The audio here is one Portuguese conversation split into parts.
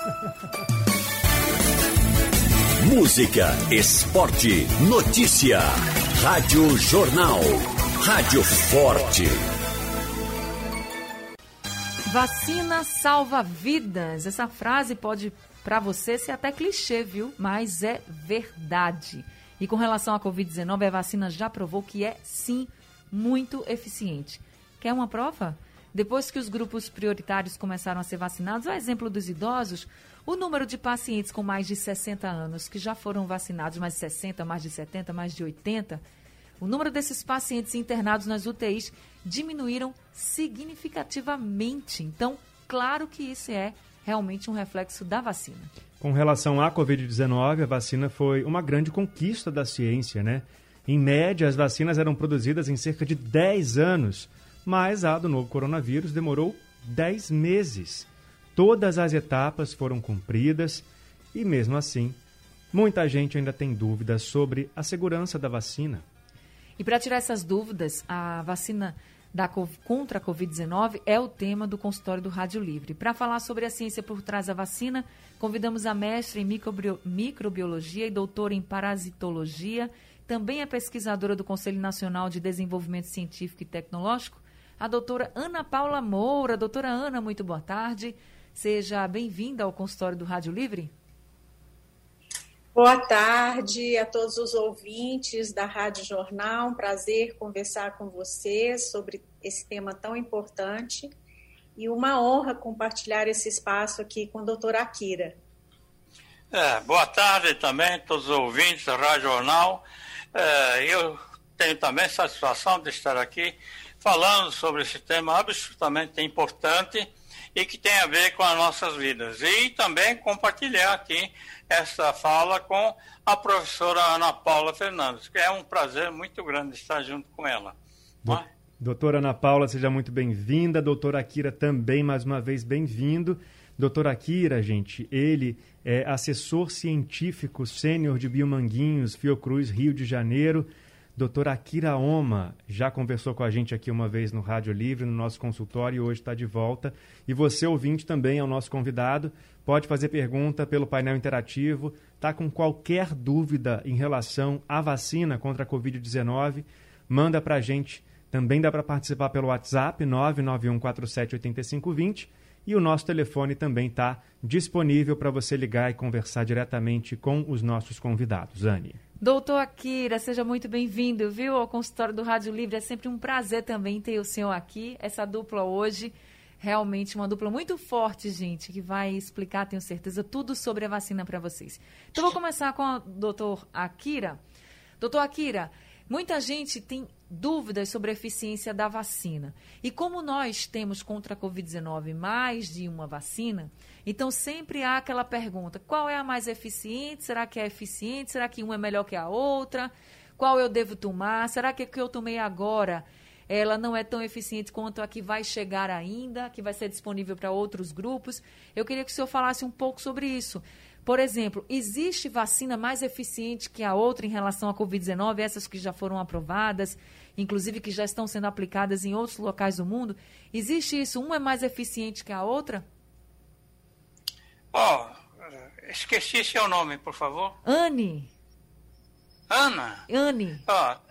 Música, esporte, notícia. Rádio Jornal. Rádio Forte. Vacina salva vidas. Essa frase pode, para você, ser até clichê, viu? Mas é verdade. E com relação à Covid-19, a vacina já provou que é, sim, muito eficiente. Quer uma prova? Depois que os grupos prioritários começaram a ser vacinados, a exemplo dos idosos, o número de pacientes com mais de 60 anos que já foram vacinados, mais de 60, mais de 70, mais de 80, o número desses pacientes internados nas UTIs diminuíram significativamente. Então, claro que isso é realmente um reflexo da vacina. Com relação à Covid-19, a vacina foi uma grande conquista da ciência, né? Em média, as vacinas eram produzidas em cerca de 10 anos, mas a do novo coronavírus demorou 10 meses. Todas as etapas foram cumpridas e, mesmo assim, muita gente ainda tem dúvidas sobre a segurança da vacina. E para tirar essas dúvidas, a vacina contra a Covid-19 é o tema do consultório do Rádio Livre. Para falar sobre a ciência por trás da vacina, convidamos a mestre em microbiologia e doutora em parasitologia, também é pesquisadora do Conselho Nacional de Desenvolvimento Científico e Tecnológico, a doutora Ana Paula Moura. Doutora Ana, muito boa tarde. Seja bem-vinda ao consultório do Rádio Livre. Boa tarde a todos os ouvintes da Rádio Jornal. Um prazer conversar com vocês sobre esse tema tão importante e uma honra compartilhar esse espaço aqui com a doutora Akira. Boa tarde também a todos os ouvintes da Rádio Jornal. Eu tenho também satisfação de estar aqui falando sobre esse tema absolutamente importante e que tem a ver com as nossas vidas. E também compartilhar aqui essa fala com a professora Ana Paula Fernandes, que é um prazer muito grande estar junto com ela. Doutora Ana Paula, seja muito bem-vinda. Doutora Akira também, mais uma vez, bem-vindo. Doutor Akira, gente, ele é assessor científico sênior de Biomanguinhos, Fiocruz, Rio de Janeiro. Doutor Akira Oma já conversou com a gente aqui uma vez no Rádio Livre, no nosso consultório, e hoje está de volta. E você, ouvinte, também é o nosso convidado. Pode fazer pergunta pelo painel interativo. Está com qualquer dúvida em relação à vacina contra a Covid-19, manda para a gente. Também dá para participar pelo WhatsApp, 991478520. E o nosso telefone também está disponível para você ligar e conversar diretamente com os nossos convidados. Anne. Doutor Akira, seja muito bem-vindo, viu, ao consultório do Rádio Livre. É sempre um prazer também ter o senhor aqui. Essa dupla hoje, realmente uma dupla muito forte, gente, que vai explicar, tenho certeza, tudo sobre a vacina para vocês. Então, vou começar com o doutor Akira. Doutor Akira, muita gente tem dúvidas sobre a eficiência da vacina. E como nós temos contra a Covid-19 mais de uma vacina, então sempre há aquela pergunta, qual é a mais eficiente? Será que é eficiente? Será que uma é melhor que a outra? Qual eu devo tomar? Será que a que eu tomei agora, ela não é tão eficiente quanto a que vai chegar ainda, que vai ser disponível para outros grupos? Eu queria que o senhor falasse um pouco sobre isso. Por exemplo, existe vacina mais eficiente que a outra em relação à Covid-19, essas que já foram aprovadas, inclusive que já estão sendo aplicadas em outros locais do mundo? Existe isso? Uma é mais eficiente que a outra? Esqueci seu nome, por favor. Anne. Ana? Anne.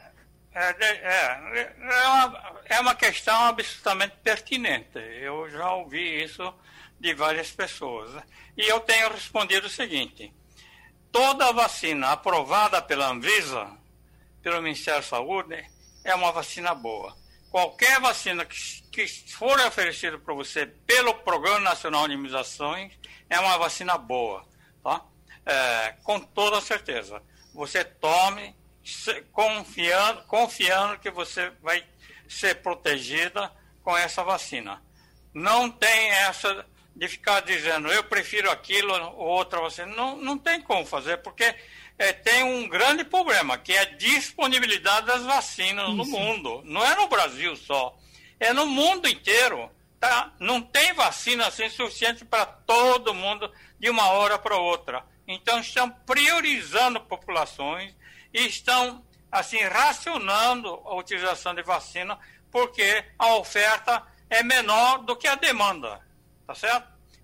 É uma questão absolutamente pertinente. Eu já ouvi isso de várias pessoas. E eu tenho respondido o seguinte: toda vacina aprovada pela Anvisa, pelo Ministério da Saúde, é uma vacina boa. Qualquer vacina que for oferecida para você pelo Programa Nacional de Imunizações é uma vacina boa, tá? Com toda certeza. Você tome confiando que você vai ser protegida com essa vacina. Não tem essa de ficar dizendo, eu prefiro aquilo ou outra vacina. Não tem como fazer, porque tem um grande problema, que é a disponibilidade das vacinas no mundo. Não é no Brasil só, é no mundo inteiro. Tá? Não tem vacina assim suficiente para todo mundo de uma hora para outra. Então estão priorizando populações e estão assim racionando a utilização de vacina, porque a oferta é menor do que a demanda, tá certo?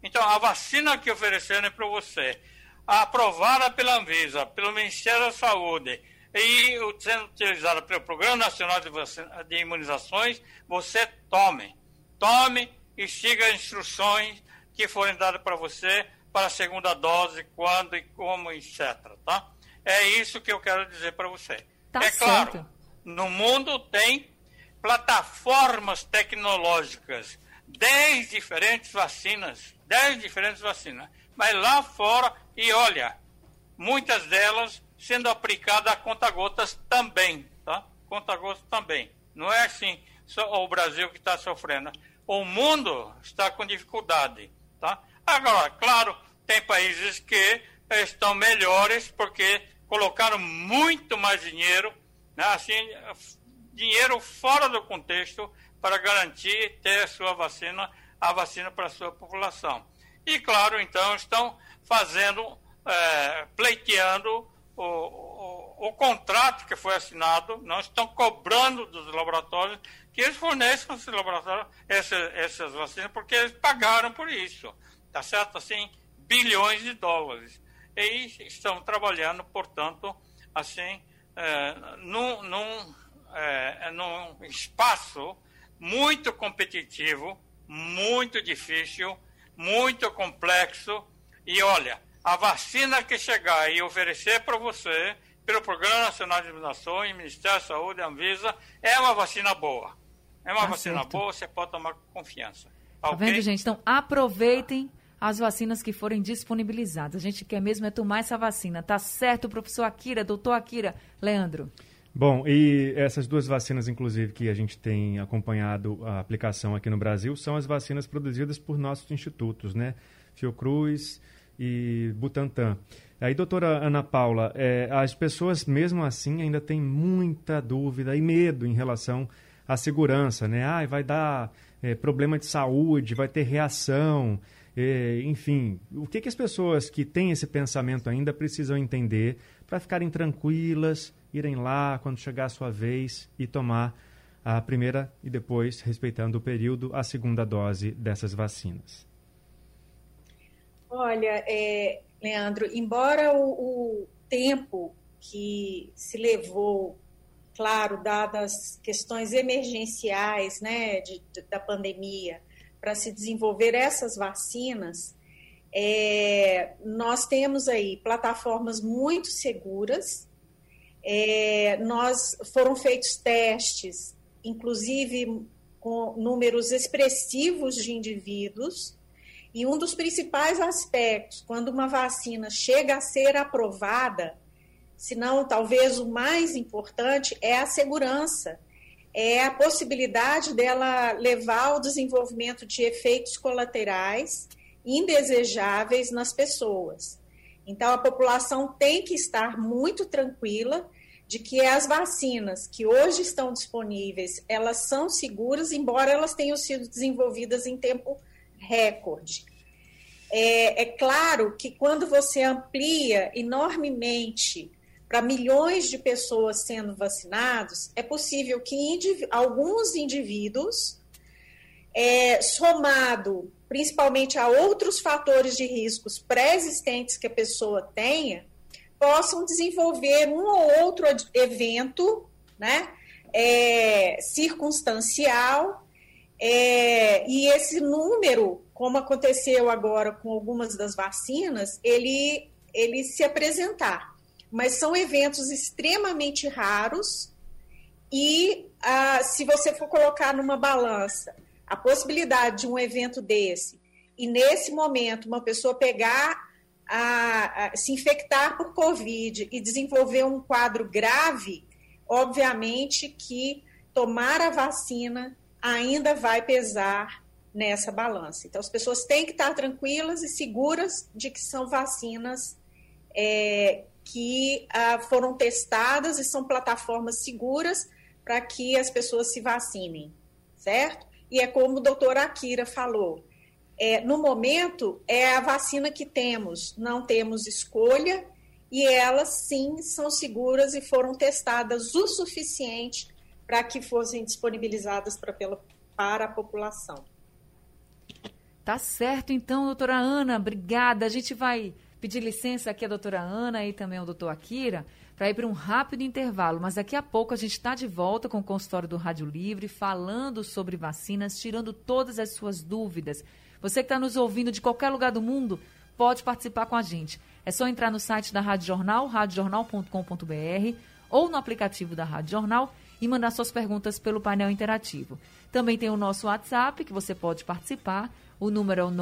Então, a vacina que ofereceram para você, aprovada pela Anvisa, pelo Ministério da Saúde e sendo utilizada pelo Programa Nacional de Imunizações, você tome e siga as instruções que forem dadas para você para a segunda dose, quando e como, etc. Tá? É isso que eu quero dizer para você. Tá é certo. Claro, no mundo tem plataformas tecnológicas, 10 diferentes vacinas, mas lá fora, e olha, muitas delas sendo aplicadas a conta-gotas também, tá? Conta-gotas também. Não é assim só o Brasil que está sofrendo. O mundo está com dificuldade, tá? Agora, claro, tem países que estão melhores porque colocaram muito mais dinheiro, né? Assim, dinheiro fora do contexto para garantir ter a vacina para a sua população. E, claro, então, estão fazendo, pleiteando o contrato que foi assinado, não estão cobrando dos laboratórios que eles forneçam esses laboratórios, essas vacinas, porque eles pagaram por isso, tá certo? Assim, bilhões de dólares. E estão trabalhando, portanto, assim, num espaço muito competitivo, muito difícil, muito complexo. E olha, a vacina que chegar e oferecer para você, pelo Programa Nacional de Imunização, Ministério da Saúde, Anvisa, é uma vacina boa. É uma vacina certo. boa, você pode tomar com confiança. Tá Ok? vendo, gente? Então, aproveitem as vacinas que forem disponibilizadas. A gente quer mesmo tomar essa vacina. Tá certo, professor Akira, doutor Akira, Leandro? Bom, e essas duas vacinas, inclusive, que a gente tem acompanhado a aplicação aqui no Brasil, são as vacinas produzidas por nossos institutos, né? Fiocruz e Butantan. Aí, doutora Ana Paula, as pessoas, mesmo assim, ainda têm muita dúvida e medo em relação à segurança, né? Vai dar problema de saúde, vai ter reação, enfim. O que as pessoas que têm esse pensamento ainda precisam entender para ficarem tranquilas, irem lá quando chegar a sua vez e tomar a primeira e depois, respeitando o período, a segunda dose dessas vacinas? Olha, Leandro, embora o tempo que se levou, claro, dadas questões emergenciais, né, da pandemia, para se desenvolver essas vacinas, nós temos aí plataformas muito seguras. Foram feitos testes, inclusive com números expressivos de indivíduos, e um dos principais aspectos, quando uma vacina chega a ser aprovada, se não talvez o mais importante, é a segurança, é a possibilidade dela levar ao desenvolvimento de efeitos colaterais indesejáveis nas pessoas. Então, a população tem que estar muito tranquila de que as vacinas que hoje estão disponíveis, elas são seguras, embora elas tenham sido desenvolvidas em tempo recorde. É claro que quando você amplia enormemente para milhões de pessoas sendo vacinados, é possível que alguns indivíduos, somado principalmente a outros fatores de riscos pré-existentes que a pessoa tenha, possam desenvolver um ou outro evento, né, circunstancial, e esse número, como aconteceu agora com algumas das vacinas, ele se apresentar. Mas são eventos extremamente raros e, se você for colocar numa balança a possibilidade de um evento desse e, nesse momento, uma pessoa pegar, se infectar por Covid e desenvolver um quadro grave, obviamente que tomar a vacina ainda vai pesar nessa balança. Então, as pessoas têm que estar tranquilas e seguras de que são vacinas que foram testadas e são plataformas seguras para que as pessoas se vacinem, certo? E é como o doutor Akira falou, no momento é a vacina que temos, não temos escolha, e elas sim são seguras e foram testadas o suficiente para que fossem disponibilizadas para a população. Tá certo, então, doutora Ana, obrigada. A gente vai pedir licença aqui a doutora Ana e também ao doutor Akira para ir para um rápido intervalo, mas daqui a pouco a gente está de volta com o consultório do Rádio Livre, falando sobre vacinas, tirando todas as suas dúvidas. Você que está nos ouvindo de qualquer lugar do mundo, pode participar com a gente. É só entrar no site da Rádio Jornal, radiojornal.com.br, ou no aplicativo da Rádio Jornal e mandar suas perguntas pelo painel interativo. Também tem o nosso WhatsApp, que você pode participar. O número é o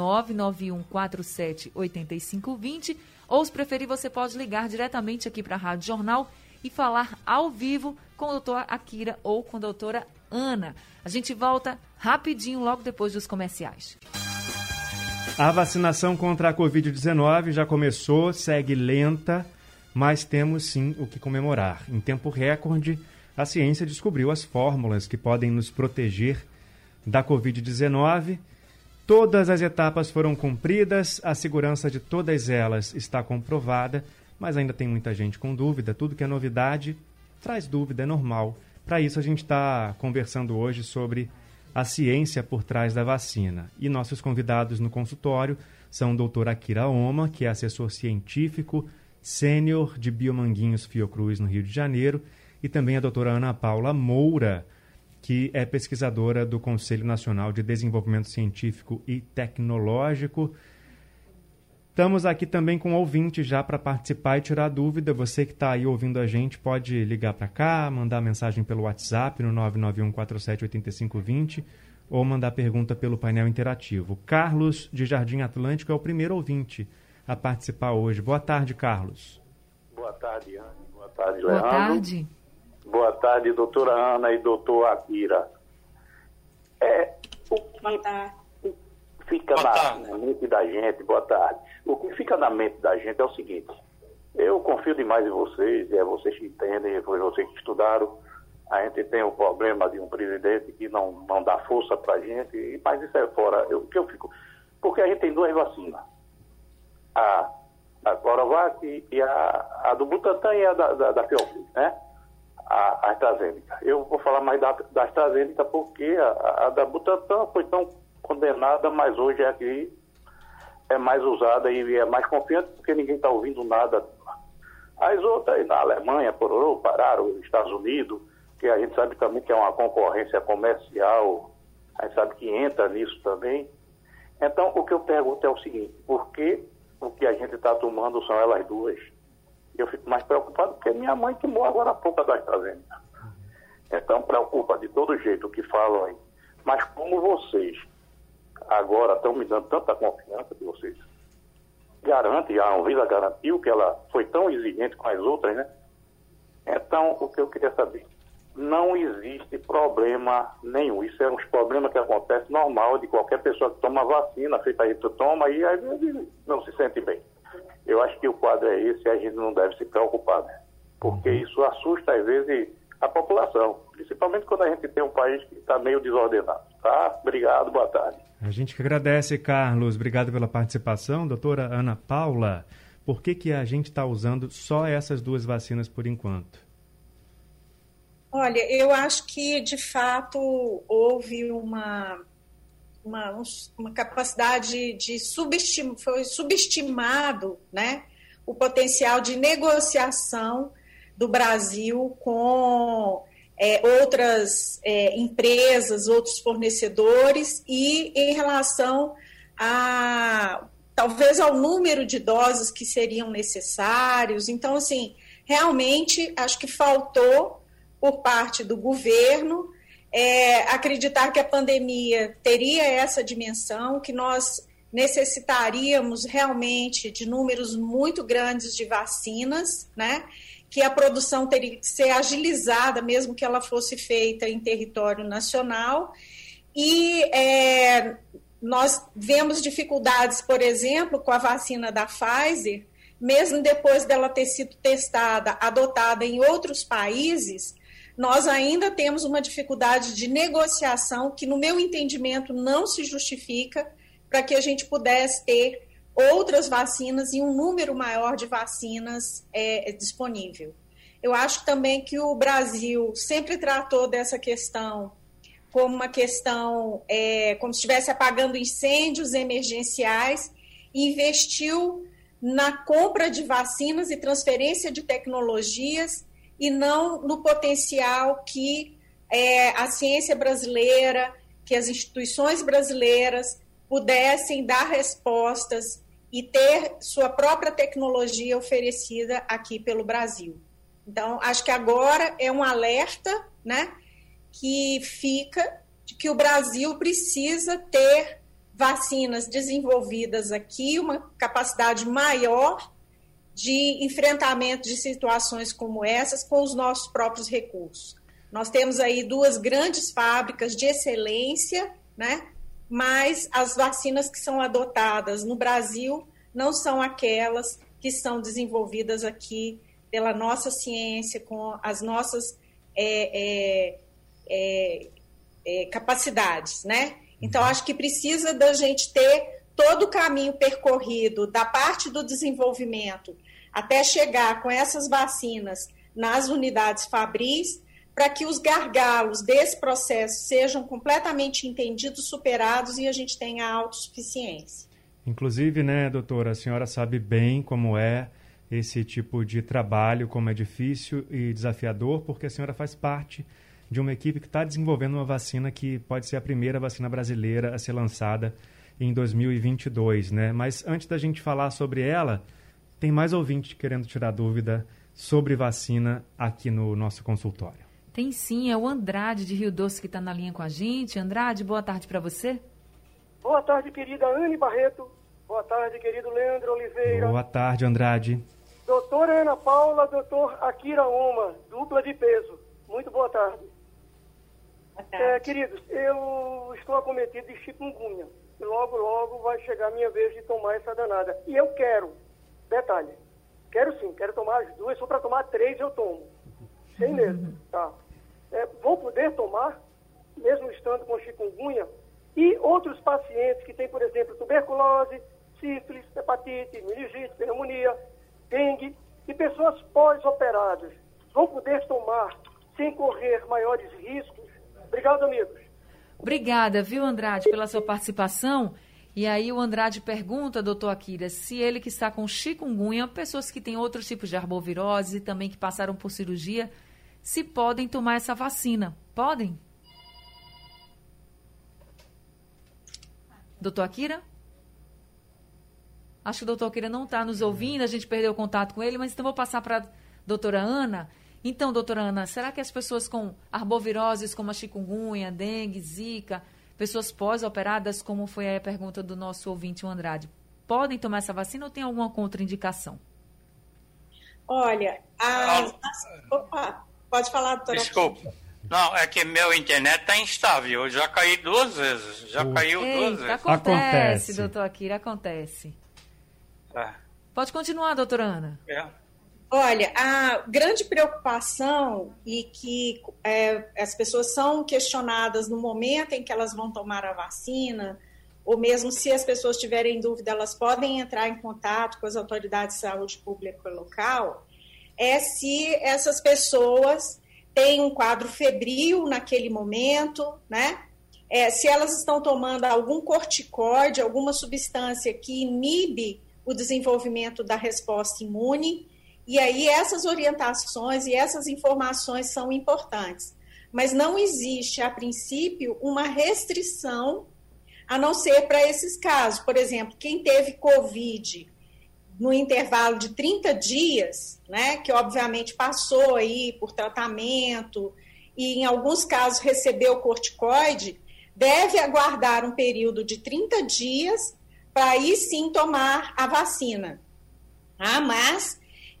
991478520, ou se preferir, você pode ligar diretamente aqui para a Rádio Jornal e falar ao vivo com o doutor Akira ou com a doutora Ana. A gente volta rapidinho, logo depois dos comerciais. A vacinação contra a Covid-19 já começou, segue lenta, mas temos sim o que comemorar. Em tempo recorde, a ciência descobriu as fórmulas que podem nos proteger da Covid-19. Todas as etapas foram cumpridas, a segurança de todas elas está comprovada, mas ainda tem muita gente com dúvida. Tudo que é novidade traz dúvida, é normal. Para isso, a gente está conversando hoje sobre a ciência por trás da vacina. E nossos convidados no consultório são o doutor Akira Oma, que é assessor científico sênior de Biomanguinhos Fiocruz, no Rio de Janeiro, e também a doutora Ana Paula Moura, que é pesquisadora do Conselho Nacional de Desenvolvimento Científico e Tecnológico. Estamos aqui também com ouvintes já para participar e tirar dúvida. Você que está aí ouvindo a gente pode ligar para cá, mandar mensagem pelo WhatsApp no 991478520 ou mandar pergunta pelo painel interativo. Carlos, de Jardim Atlântico, é o primeiro ouvinte a participar hoje. Boa tarde, Carlos. Boa tarde, Ana. Boa tarde, Leandro. Boa tarde. Boa tarde, doutora Ana e doutor Akira. O que fica na mente da gente, boa tarde. O que fica na mente da gente é o seguinte: eu confio demais em vocês, é vocês que entendem, foi vocês que estudaram. A gente tem o problema de um presidente que não dá força pra gente, mas isso é fora. Eu fico. Porque a gente tem duas vacinas. A Coronavac e a do Butantan e a da Fiocruz, né? A AstraZeneca. Eu vou falar mais da AstraZeneca porque a da Butantan foi tão condenada, mas hoje é a que é mais usada e é mais confiante porque ninguém está ouvindo nada. As outras, na Alemanha, pororô, pararam, os Estados Unidos, que a gente sabe também que é uma concorrência comercial, a gente sabe que entra nisso também. Então, o que eu pergunto é o seguinte: por que o que a gente está tomando são elas duas? Eu fico mais preocupado porque minha mãe tomou agora há pouco da AstraZeneca. Então, preocupa de todo jeito o que falam aí. Mas como vocês agora estão me dando tanta confiança de vocês, garante, a Anvisa garantiu que ela foi tão exigente com as outras, né? Então, o que eu queria saber, não existe problema nenhum. Isso é um problema que acontece normal de qualquer pessoa que toma vacina, feita aí, tu toma e às vezes não se sente bem. Eu acho que o quadro é esse e a gente não deve se preocupar, né? Porque isso assusta, às vezes, a população. Principalmente quando a gente tem um país que está meio desordenado. Tá? Obrigado, boa tarde. A gente que agradece, Carlos. Obrigado pela participação. Doutora Ana Paula, por que a gente está usando só essas duas vacinas por enquanto? Olha, eu acho que, de fato, houve uma capacidade de foi subestimado, né, o potencial de negociação do Brasil com outras empresas, outros fornecedores e em relação talvez ao número de doses que seriam necessários. Então, assim, realmente acho que faltou por parte do governo acreditar que a pandemia teria essa dimensão, que nós necessitaríamos realmente de números muito grandes de vacinas, né? Que a produção teria que ser agilizada, mesmo que ela fosse feita em território nacional. E nós vemos dificuldades, por exemplo, com a vacina da Pfizer, mesmo depois dela ter sido testada, adotada em outros países, nós ainda temos uma dificuldade de negociação que, no meu entendimento, não se justifica para que a gente pudesse ter outras vacinas e um número maior de vacinas disponível. Eu acho também que o Brasil sempre tratou dessa questão como uma questão, como se estivesse apagando incêndios emergenciais, e investiu na compra de vacinas e transferência de tecnologias e não no potencial que a ciência brasileira, que as instituições brasileiras pudessem dar respostas e ter sua própria tecnologia oferecida aqui pelo Brasil. Então, acho que agora é um alerta, né, que fica de que o Brasil precisa ter vacinas desenvolvidas aqui, uma capacidade maior de enfrentamento de situações como essas com os nossos próprios recursos. Nós temos aí 2 grandes fábricas de excelência, né? Mas as vacinas que são adotadas no Brasil não são aquelas que são desenvolvidas aqui pela nossa ciência, com as nossas capacidades, né? Então, acho que precisa da gente ter todo o caminho percorrido da parte do desenvolvimento até chegar com essas vacinas nas unidades fabris, para que os gargalos desse processo sejam completamente entendidos, superados e a gente tenha autossuficiência. Inclusive, né, doutora, a senhora sabe bem como é esse tipo de trabalho, como é difícil e desafiador, porque a senhora faz parte de uma equipe que está desenvolvendo uma vacina que pode ser a primeira vacina brasileira a ser lançada em 2022, né? Mas antes da gente falar sobre ela, tem mais ouvinte querendo tirar dúvida sobre vacina aqui no nosso consultório. Tem sim, é o Andrade de Rio Doce que está na linha com a gente. Andrade, boa tarde para você. Boa tarde, querida Anne Barreto. Boa tarde, querido Leandro Oliveira. Boa tarde, Andrade. Doutora Ana Paula, doutor Akira Oma, dupla de peso. Muito boa tarde. Boa tarde. Queridos, eu estou acometido de chikungunya. E logo, logo vai chegar a minha vez de tomar essa danada. E eu quero, detalhe, quero sim, quero tomar as 2, só para tomar 3 eu tomo. Sem medo, tá? Vou poder tomar, mesmo estando com chikungunya, e outros pacientes que têm, por exemplo, tuberculose, sífilis, hepatite, meningite, pneumonia, dengue, e pessoas pós-operadas, vão poder tomar sem correr maiores riscos? Obrigado, amigos. Obrigada, viu, Andrade, pela sua participação. E aí o Andrade pergunta, doutor Akira, se ele que está com chikungunya, pessoas que têm outros tipos de arbovirose e também que passaram por cirurgia, se podem tomar essa vacina. Podem? Doutor Akira? Acho que o doutor Akira não está nos ouvindo, a gente perdeu o contato com ele, mas então vou passar para a doutora Ana. Então, doutora Ana, será que as pessoas com arboviroses como a chikungunya, dengue, zika, pessoas pós-operadas, como foi a pergunta do nosso ouvinte, o Andrade, podem tomar essa vacina ou tem alguma contraindicação? Olha, Opa, pode falar, doutora. Desculpa. Não, é que meu internet está instável. Eu já caí 2 vezes. Caiu 2 vezes. Acontece, doutor Akira, acontece. É. Pode continuar, doutora Ana. Olha, a grande preocupação e que as pessoas são questionadas no momento em que elas vão tomar a vacina, ou mesmo se as pessoas tiverem dúvida, elas podem entrar em contato com as autoridades de saúde pública local, é se essas pessoas têm um quadro febril naquele momento, né? Se elas estão tomando algum corticoide, alguma substância que inibe o desenvolvimento da resposta imune. E aí essas orientações e essas informações são importantes. Mas não existe, a princípio, uma restrição, a não ser para esses casos. Por exemplo, quem teve Covid no intervalo de 30 dias, né, que obviamente passou aí por tratamento e em alguns casos recebeu corticoide, deve aguardar um período de 30 dias para aí sim tomar a vacina. Mas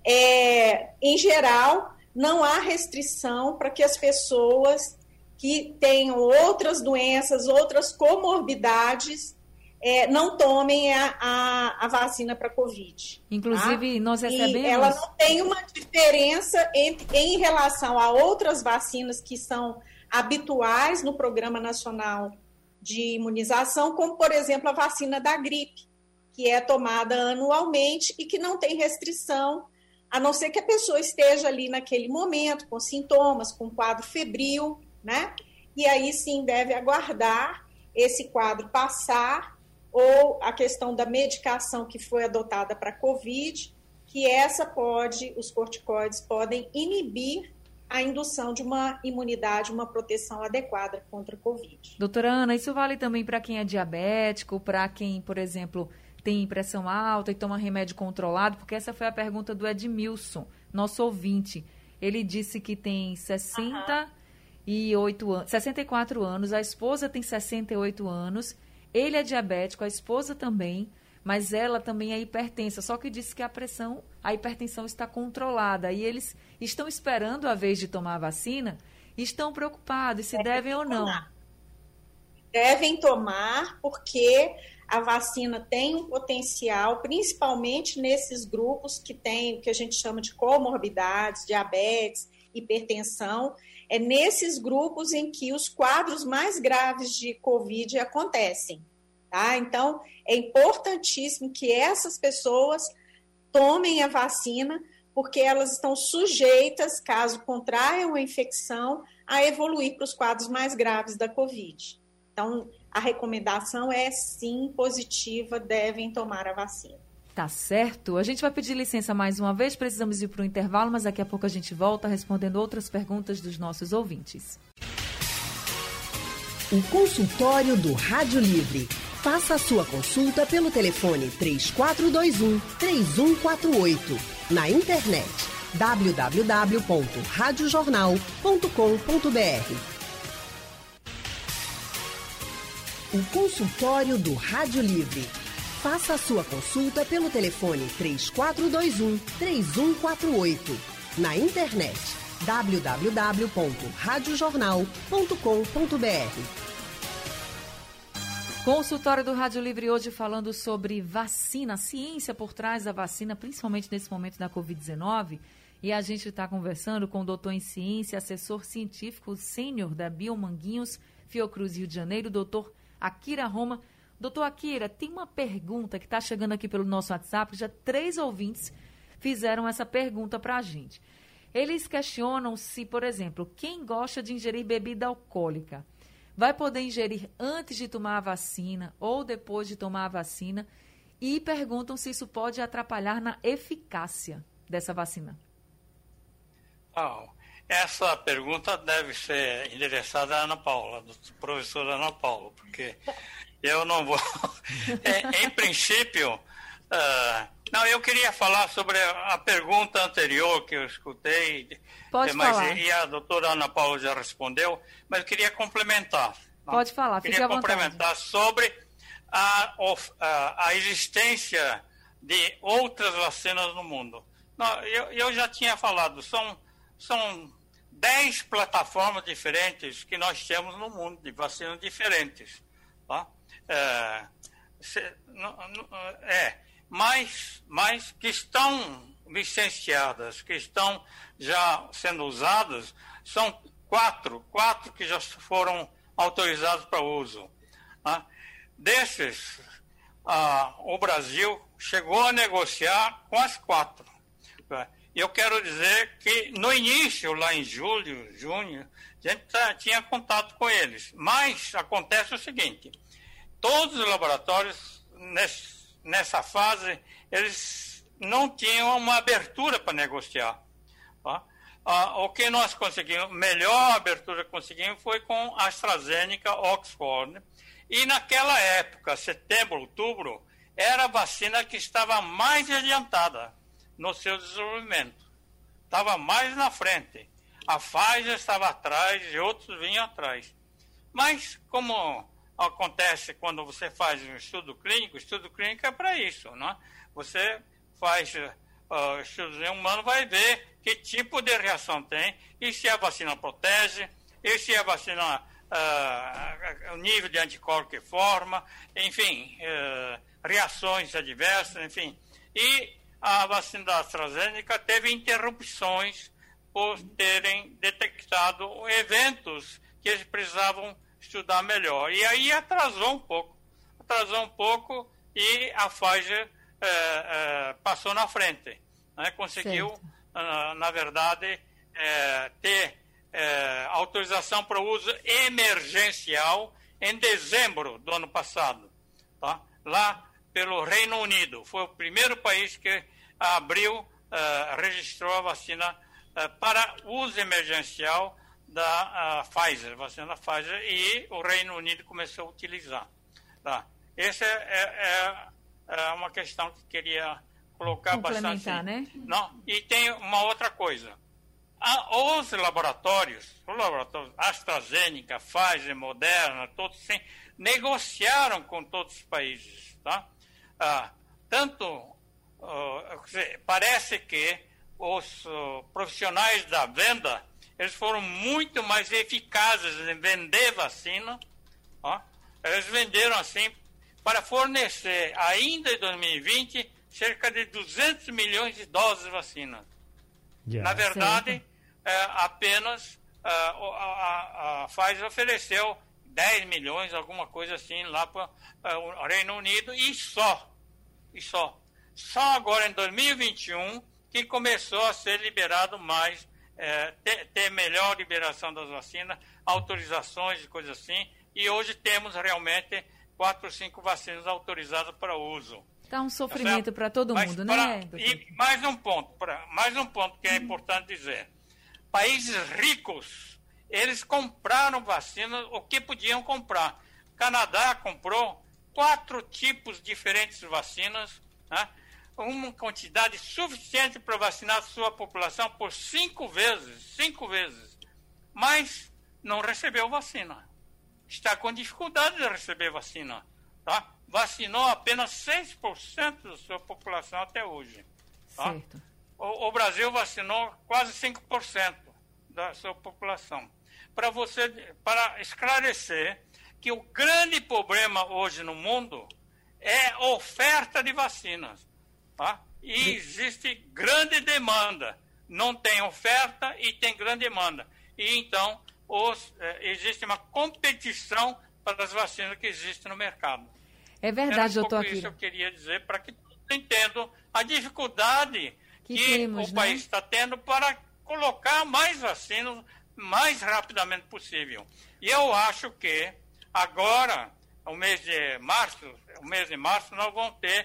em geral, não há restrição para que as pessoas que tenham outras doenças, outras comorbidades, não tomem a vacina para Covid. Inclusive, nós recebemos... E ela não tem uma diferença em relação a outras vacinas que são habituais no Programa Nacional de Imunização, como, por exemplo, a vacina da gripe, que é tomada anualmente e que não tem restrição, a não ser que a pessoa esteja ali naquele momento com sintomas, com quadro febril, né? e aí sim deve aguardar esse quadro passar, ou a questão da medicação que foi adotada para a COVID, que os corticoides podem inibir a indução de uma imunidade, uma proteção adequada contra a COVID. Doutora Ana, isso vale também para quem é diabético, para quem, por exemplo, tem pressão alta e toma remédio controlado? Porque essa foi a pergunta do Edmilson, nosso ouvinte. Ele disse que tem 64 anos, a esposa tem 68 anos, ele é diabético, a esposa também, mas ela também é hipertensa, só que disse que a hipertensão está controlada e eles estão esperando a vez de tomar a vacina e estão preocupados se devem ou não. Devem tomar, porque a vacina tem um potencial, principalmente nesses grupos que tem o que a gente chama de comorbidades, diabetes, hipertensão. É nesses grupos em que os quadros mais graves de COVID acontecem, tá? Então, é importantíssimo que essas pessoas tomem a vacina, porque elas estão sujeitas, caso contraiam a infecção, a evoluir para os quadros mais graves da COVID. Então, a recomendação é, sim, positiva, devem tomar a vacina. Tá certo. A gente vai pedir licença mais uma vez, precisamos ir para o intervalo, mas daqui a pouco a gente volta respondendo outras perguntas dos nossos ouvintes. O consultório do Rádio Livre. Faça a sua consulta pelo telefone 3421-3148. Na internet www.radiojornal.com.br. O consultório do Rádio Livre. Faça a sua consulta pelo telefone 3421-3148. Na internet www.radiojornal.com.br. Consultório do Rádio Livre hoje falando sobre vacina, a ciência por trás da vacina, principalmente nesse momento da Covid-19. E a gente está conversando com o doutor em ciência, assessor científico sênior da Biomanguinhos, Fiocruz, Rio de Janeiro, doutor Akira Roma. Doutor Akira, tem uma pergunta que está chegando aqui pelo nosso WhatsApp, já 3 ouvintes fizeram essa pergunta para a gente. Eles questionam se, por exemplo, quem gosta de ingerir bebida alcoólica vai poder ingerir antes de tomar a vacina ou depois de tomar a vacina, e perguntam se isso pode atrapalhar na eficácia dessa vacina. Essa pergunta deve ser endereçada à Ana Paula, do professor Ana Paula, porque eu não vou... em princípio, eu queria falar sobre a pergunta anterior que eu escutei, falar. E a doutora Ana Paula já respondeu, mas eu queria complementar. Pode falar, fique à vontade. Queria complementar sobre a existência de outras vacinas no mundo. Eu já tinha falado, são 10 plataformas diferentes que nós temos no mundo, de vacinas diferentes. Tá? Mas que estão licenciadas, que estão já sendo usadas, são quatro que já foram autorizados para uso. Tá? Desses, o Brasil chegou a negociar com as 4. E eu quero dizer que no início, lá em junho, a gente tinha contato com eles. Mas acontece o seguinte, todos os laboratórios, nessa fase, eles não tinham uma abertura para negociar. Tá? O que nós conseguimos, melhor abertura que conseguimos foi com a AstraZeneca, Oxford. E naquela época, setembro, outubro, era a vacina que estava mais adiantada no seu desenvolvimento. Estava mais na frente. A Pfizer estava atrás e outros vinham atrás. Mas, como acontece quando você faz um estudo clínico é para isso, né? Você faz estudos em humano, vai ver que tipo de reação tem, e se a vacina protege, e se a vacina, o nível de anticorpo que forma, enfim, reações adversas, enfim. E a vacina da AstraZeneca teve interrupções por terem detectado eventos que eles precisavam estudar melhor. E aí atrasou um pouco e a Pfizer passou na frente. Né? Conseguiu, na verdade, ter autorização para uso emergencial em dezembro do ano passado, tá? Lá pelo Reino Unido. Foi o primeiro país que registrou a vacina para uso emergencial da Pfizer, vacina Pfizer, e o Reino Unido começou a utilizar. Tá? Essa é uma questão que queria colocar bastante. Né? Não, e tem uma outra coisa. Os laboratórios AstraZeneca, Pfizer, Moderna, todos sim, negociaram com todos os países. Tá? Parece que os profissionais da venda, eles foram muito mais eficazes em vender vacina. Eles venderam assim para fornecer ainda em 2020 cerca de 200 milhões de doses de vacina. Na verdade, apenas a Pfizer ofereceu 10 milhões, alguma coisa assim, lá para o Reino Unido e só. Só agora em 2021 que começou a ser liberado mais, ter melhor liberação das vacinas, autorizações e coisas assim, e hoje temos realmente 4 ou 5 vacinas autorizadas para uso. Tá um sofrimento para todo mundo, né, doutor? E mais um ponto que é importante dizer. Países ricos, eles compraram vacinas, o que podiam comprar. O Canadá comprou 4 tipos diferentes de vacinas, né? Uma quantidade suficiente para vacinar a sua população por 5 vezes, mas não recebeu vacina. Está com dificuldade de receber vacina, tá? Vacinou apenas 6% da sua população até hoje. Tá? Certo. O Brasil vacinou quase 5% da sua população. Para esclarecer que o grande problema hoje no mundo é a oferta de vacinas. Tá? E existe grande demanda. Não tem oferta e tem grande demanda. E então existe uma competição para as vacinas que existem no mercado. É verdade, doutor Akira. Isso eu queria dizer para que todos entendam a dificuldade que o país está tendo para colocar mais vacinas mais rapidamente possível. E eu acho que agora, o mês de março, nós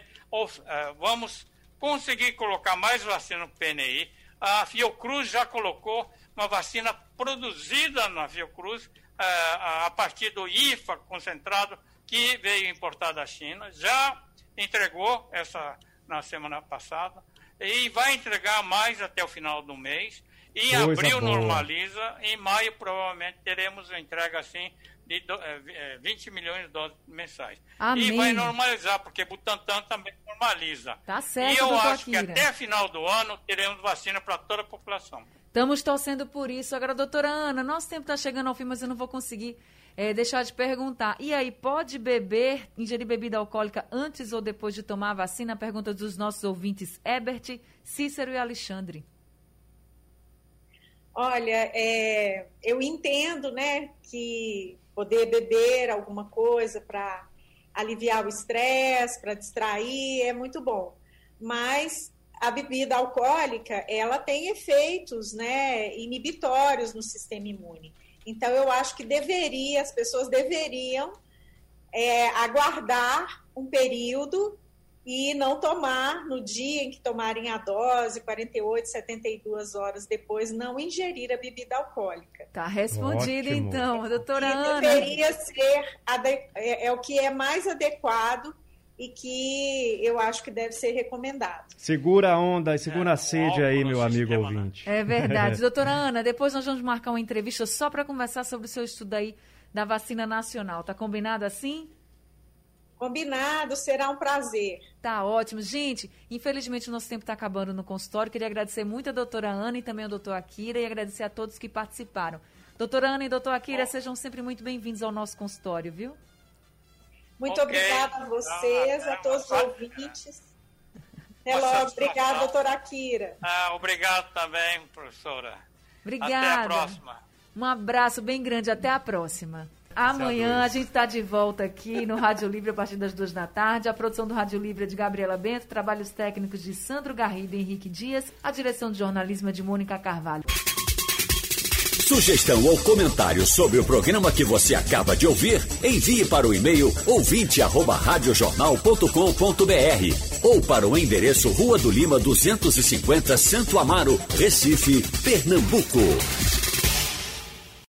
vamos conseguir colocar mais vacina no PNI. A Fiocruz já colocou uma vacina produzida na Fiocruz a partir do IFA concentrado que veio importar da China, já entregou na semana passada e vai entregar mais até o final do mês. Em abril normaliza, em maio provavelmente teremos a entrega assim de 20 milhões de doses mensais. Amém. E vai normalizar, porque Butantan também normaliza. Tá certo, e eu acho Akira, que até final do ano teremos vacina para toda a população. Estamos torcendo por isso. Agora, doutora Ana, nosso tempo está chegando ao fim, mas eu não vou conseguir deixar de perguntar. E aí, pode ingerir bebida alcoólica antes ou depois de tomar a vacina? Pergunta dos nossos ouvintes Ebert, Cícero e Alexandre. Olha, eu entendo, né, que poder beber alguma coisa para aliviar o estresse, para distrair, é muito bom. Mas a bebida alcoólica, ela tem efeitos, né, inibitórios no sistema imune. Então, eu acho que as pessoas deveriam aguardar um período e não tomar no dia em que tomarem a dose, 48, 72 horas depois, não ingerir a bebida alcoólica. Tá respondido, então, doutora Ana. Deveria ser o que é mais adequado e que eu acho que deve ser recomendado. Segura a onda e segura a sede aí, meu amigo ouvinte. É verdade. Doutora Ana, depois nós vamos marcar uma entrevista só para conversar sobre o seu estudo aí da vacina nacional. Tá combinado assim? Combinado, será um prazer. Tá ótimo. Gente, infelizmente o nosso tempo está acabando no consultório. Queria agradecer muito a doutora Ana e também ao doutor Akira e agradecer a todos que participaram. Doutora Ana e doutor Akira, sejam sempre muito bem-vindos ao nosso consultório, viu? Muito obrigada a vocês, a todos os ouvintes. Até logo. Obrigada, doutora Akira. Obrigado também, professora. Obrigada. Até a próxima. Um abraço bem grande. Até a próxima. Amanhã a gente está de volta aqui no Rádio Livre a partir das 2 da tarde. A produção do Rádio Livre é de Gabriela Bento, trabalhos técnicos de Sandro Garrido e Henrique Dias, a direção de jornalismo é de Mônica Carvalho. Sugestão ou comentário sobre o programa que você acaba de ouvir, envie para o e-mail ouvinte@radiojornal.com.br ou para o endereço Rua do Lima 250, Santo Amaro, Recife, Pernambuco.